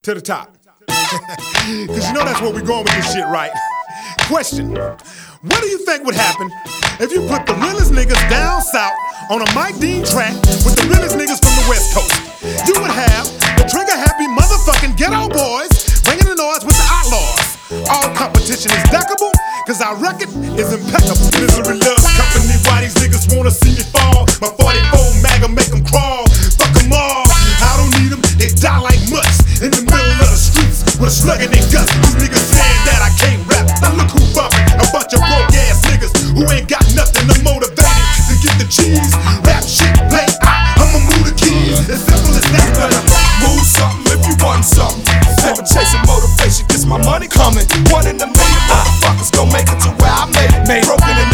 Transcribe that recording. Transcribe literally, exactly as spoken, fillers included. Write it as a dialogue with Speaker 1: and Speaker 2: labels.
Speaker 1: To the top. Cause you know that's where we going with this shit, right? Question. What do you think would happen if you put the realest niggas down south on a Mike Dean track with the realest niggas from the West Coast? You would have the trigger-happy motherfucking ghetto boys bringing the noise with the outlaws. All competition is deckable, cause our record is impeccable. Misery loves company, why these niggas wanna see me fall? My forty-four mag will make them crawl. Fuck them all, I don't need them, they die like mutts in the middle of the streets with a slug in their guts. These niggas saying that I can't rap. Now look who bumpin', a bunch of broke ass niggas who ain't got nothing to motivate it to get the cheese. Rap shit, play, I, I'ma move the keys. As simple as that, better
Speaker 2: move something if you want something. Never chasing motivation, cause my money coming. One in a million motherfuckers gon' make it to where I made it. Broken in